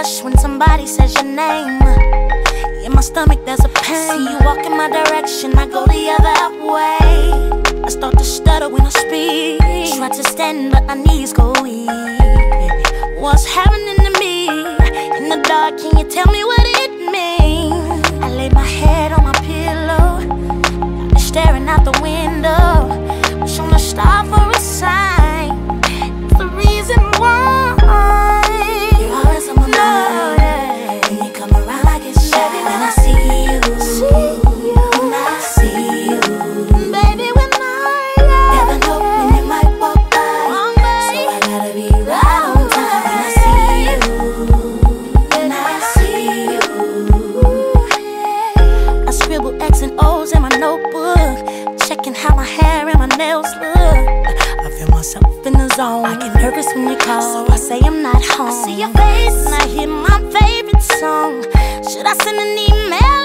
rush when somebody says your name. In my stomach there's a pain. See you walk in my direction, I go the other way. I start to stutter when I speak. Try to stand but my knees go weak. What's happening to me? In the dark, can you tell me what it means? I lay my head on my pillow, staring out the window. Wish on a star for a sign. It's the reason why you're always on my mind. When you come around, I get shy. When I see you, when I see you, baby, when I never know when you might walk by. So I gotta be right on time. When I see you, when I see you, I scribble X and O's in my notebook, checking how my hair and my nails look. I feel myself in the zone. I get nervous when you call, so I say I'm not home. I see your face and I hear my favorite song. Should I send an email?